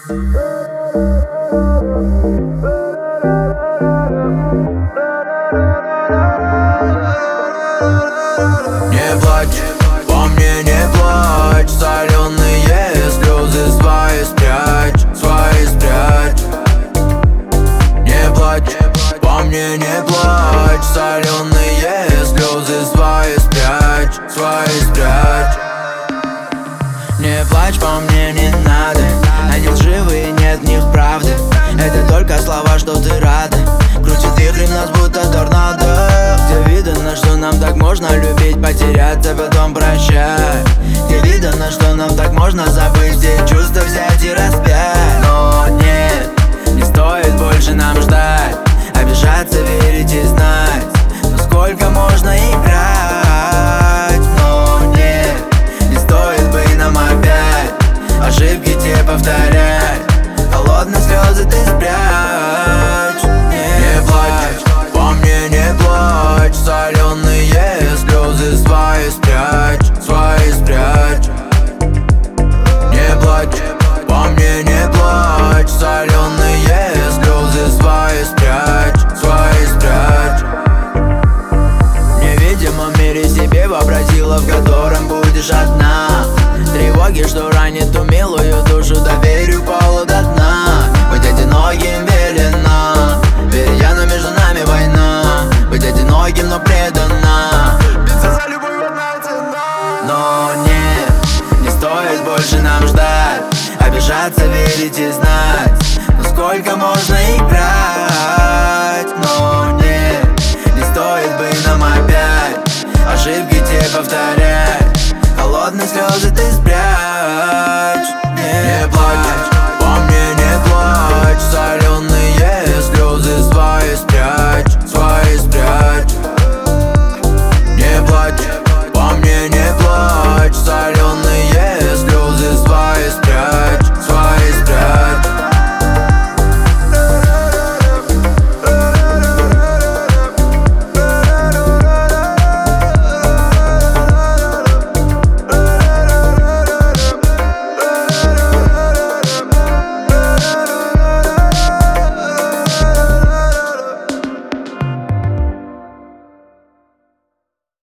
Не плачь, по мне не плачь. Соленые слезы свои спрячь, свои спрячь. Не плачь, по мне не плачь. Соленые слезы свои спрячь, свои спрячь. Не плачь, по мне не надо. Они лживые, нет в них правды. Это только слова, что ты рада. Крутит вихрь в нас будто торнадо. Где видано, что нам так можно любить, потеряться, потом прощать. Где видано, что нам так можно забыть, все чувства взять и распять. Но нет, не стоит больше нам ждать, обижаться, верить и знать. Но сколько можно играть? Но нет, не стоит бы нам опять ошибки те повторять. Холодные слезы ты спрячь. Не плачь, по мне не плачь. Соленые слезы свои спрячь, свои спрячь. Не плачь, по мне не плачь. Соленые слезы свои спрячь, свои спрячь. В невидимом мире себе вообразила, в котором будешь одна. Тревоги, что ранит ту милую душу, доверию полу до дна. Быть одиноким велено, веря, но между нами война. Быть одиноким, но преданно, биться за любовь одна цена. Но нет, не стоит больше нам ждать, обижаться, верить и знать. Но сколько можно играть? Но нет, не стоит бы нам опять ошибки те повторять. Холодные слезы ты спрячь.